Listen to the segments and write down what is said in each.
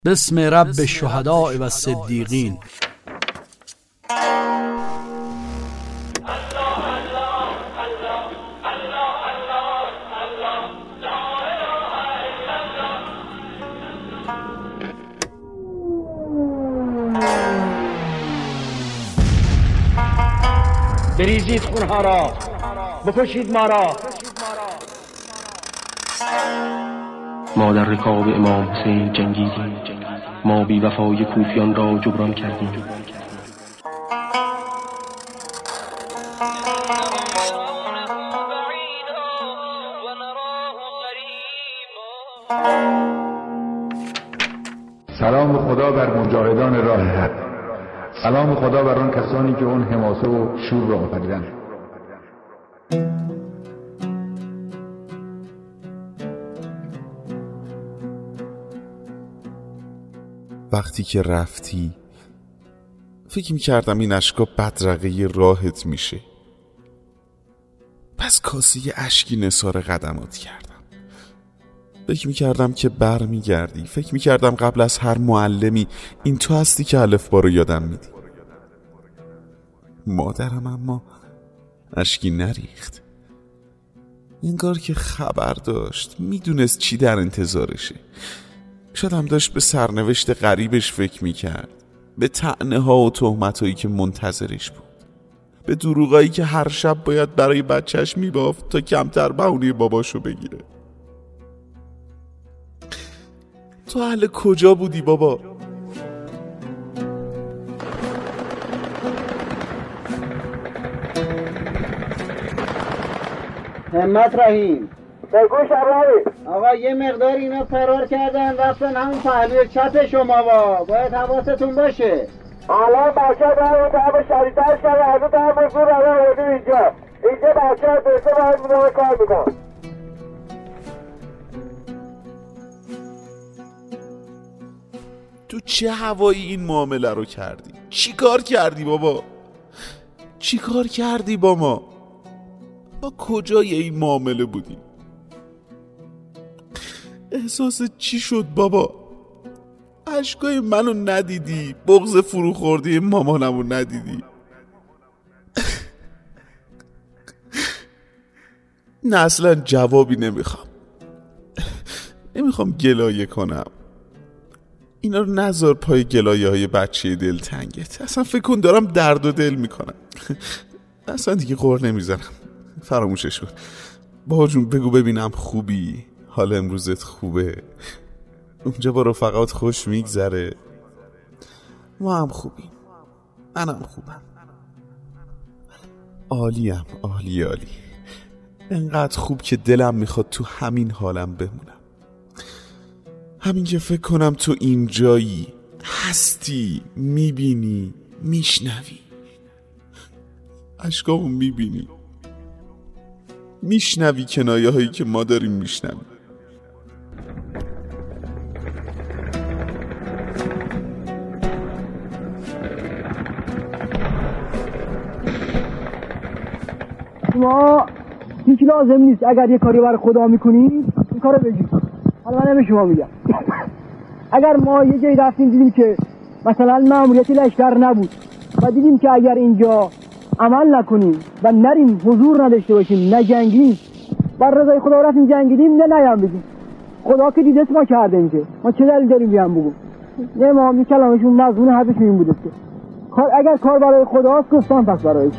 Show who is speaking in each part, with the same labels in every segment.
Speaker 1: بسم رب الشهداء و الصدیقین.
Speaker 2: بریزید خونها را، بکشید ما را.
Speaker 3: ما در رکاب امام حسین جنگیدیم، ما بی وفای کوفیان را جبران کردیم.
Speaker 4: سلام خدا بر مجاهدان راه حق، سلام خدا بر آن کسانی که اون حماسه و شور را آفریدند.
Speaker 5: وقتی که رفتی فکر می‌کردم این اشکا بدرقه راحت میشه، پس کاسه اشکی نثار قدمات کردم. فکر می‌کردم که بر میگردی، فکر می‌کردم قبل از هر معلمی این تو هستی که الفبا رو یادم میدی. مادرم اما اشکی نریخت، انگار که خبر داشت، میدونست چی در انتظارشه. شاید هم داشت به سرنوشت غریبش فکر میکرد، به طعنه ها و تهمت هایی که منتظرش بود، به دروغایی که هر شب باید برای بچهش میبافت تا کمتر بهونه باباشو بگیره. تو اهل کجا بودی بابا؟
Speaker 2: همت رحیم
Speaker 6: بگو شرایی.
Speaker 2: آقا یه مقدار اینا فرار کردن رفتن همون پهلوی چپ شما باید حواستون باشه.
Speaker 6: الان بچه در طرف شدیدتر شده، از اون طرف زور رو آوردیم اینجا بچه ها درسته باید مدام کار میکن.
Speaker 5: تو چه هوایی این معامله رو کردی؟ چی کار کردی بابا؟ چی کار کردی با ما؟ ما کجای این معامله بودیم؟ احساس چی شد بابا؟ اشکای منو ندیدی؟ بغض فرو خورده مامانمو ندیدی؟ نه اصلا جوابی نمیخوام گلایه کنم. اینا رو نذار پای گلایه های بچه دلتنگت. اصلا فکر کن دارم درد و دل میکنم. اصلا دیگه غر نمیزنم، فراموشش کن. بابا جون بگو ببینم خوبی؟ حال امروزت خوبه؟ اونجا با رفقات خوش میگذره؟ ما هم خوبیم، منم خوبم، عالیم، عالی. انقدر خوب که دلم میخواد تو همین حالم بمونم. همین که فکر کنم تو اینجایی، هستی، میبینی، میشنوی، اشکامو میبینی، میشنوی کنایه هایی که ما داریم میشنویم.
Speaker 7: شما هیچ لازم نیست اگر یه کاری برای خدا میکنید این کارو بگید. حالا من به شما میگم اگر ما یه جایی رفتیم دیدیم که مثلا ماموریت لشکر نبود و دیدیم که اگر اینجا عمل نکنیم و نریم حضور نداشته باشیم نجنگیم بر رضای خدا رفتیم جنگیدیم نیم بگیم خدا که دیده ما کردیم که ما چه دلیل داریم بیام بگیم نه ما می کلامشون مضمون حرفشون این بوده که اگر کار برای خداست گفتم پس برای چی.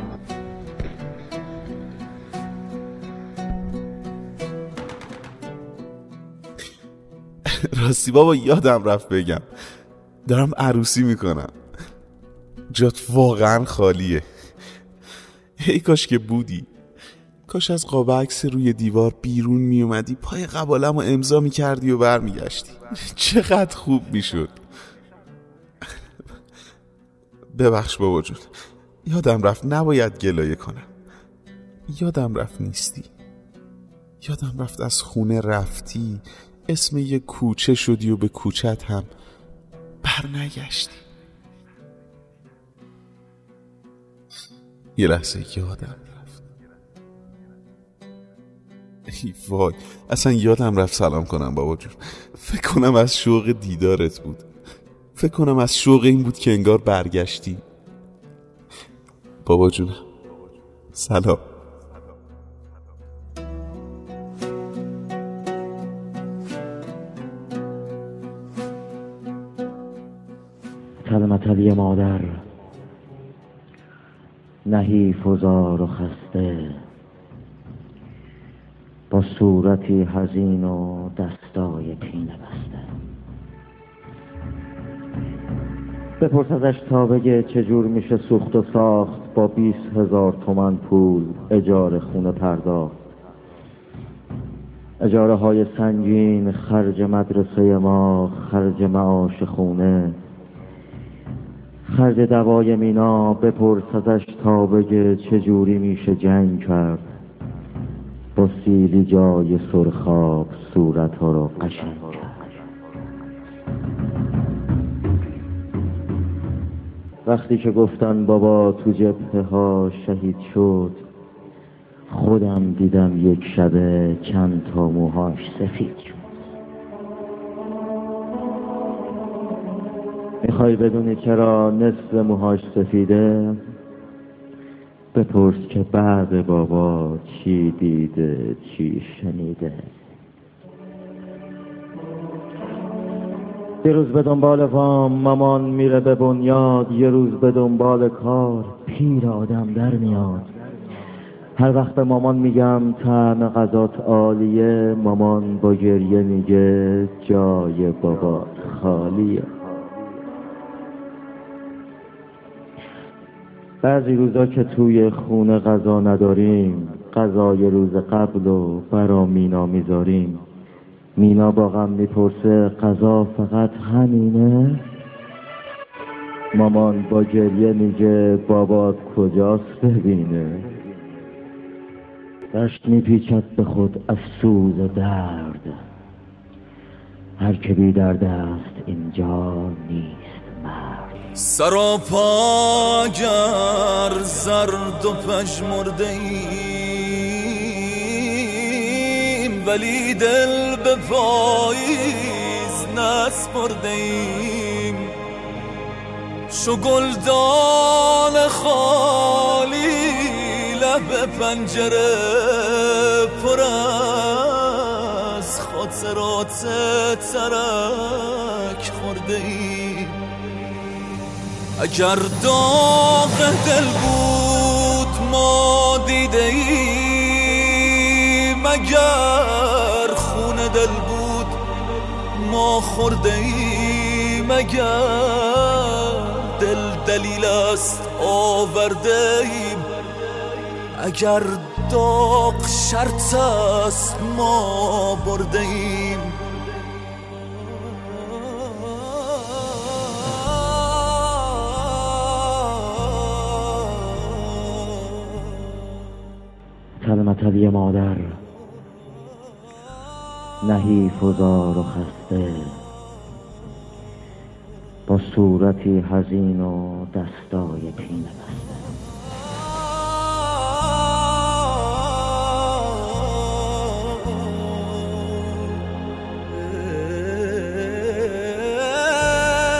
Speaker 5: راستی بابا یادم رفت بگم دارم عروسی میکنم، جات واقعا خالیه. هی کاش که بودی، کاش از قاب عکس روی دیوار بیرون میومدی، پای قبالم رو امضا میکردی و برمیگشتی، چقدر خوب میشد. ببخش بابا جون، یادم رفت نباید گلایه کنم، یادم رفت نیستی، یادم رفت از خونه رفتی، اسم یه کوچه شدی و به کوچت هم برنگشتی. یه لحظه یادم رفت، ای وای اصلا یادم رفت سلام کنم بابا جون، فکر کنم از شوق دیدارت بود. فکر کنم از شوق این بود که انگار برگشتی. بابا جونم سلام.
Speaker 8: تلمتلی مادر، نحیف و زار و خسته، با صورتی حزین و دستای پینه بسته. بپرس ازش تا بگه چجور میشه سوخت و ساخت با 20,000 تومن پول اجاره خونه پرداخت. اجاره های سنگین، خرج مدرسه ما، خرج معاش خونه، خرج دوای مینا. بپرس ازش تا بگه چجوری میشه جنگ کرد با سیلی جای سرخاب صورت ها رو قشنگ کرد. وقتی که گفتن بابا تو جبهه ها شهید شد، خودم دیدم یک شبه چند تا موهاش سفید شد. میخوای بدونی چرا نصف موهاش سفیده؟ بپرس که بعد بابا چی دیده چی شنیده. یه روز به دنبال وام مامان میره به بنیاد، یه روز به دنبال کار پیر آدم در میاد. هر وقت به مامان میگم طعم غذات عالیه، مامان با گریه میگه جای بابا خالیه. بعضی روزا که توی خونه غذا نداریم، غذای روز قبل رو برا مینا میذاریم. مینا با غم میپرسه غذا فقط همینه؟ مامان با گریه میگه بابات کجاست ببینه. دشت میپیچد به خود از سوز درد، هر که بی درد است اینجا نیست مرد.
Speaker 9: سراپا گر زرد و پژمرده ایم، ولی دل به پاییز نسپرده ایم. چو گلدان خالی لب پنجره پر از خاطرات ترک خورده ایم. اگر داغ دل بود ما دیده ایم، اگر خون دل بود ما خورده ایم، اگر دل دلیل است آورده ایم، اگر داغ شرط است ما برده ایم.
Speaker 8: تلمتلی مادر، نحیف و زار و خسته، با صورتی حزین و دستای پینه بسته.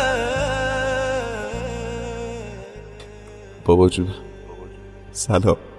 Speaker 5: بابا جونم سلام.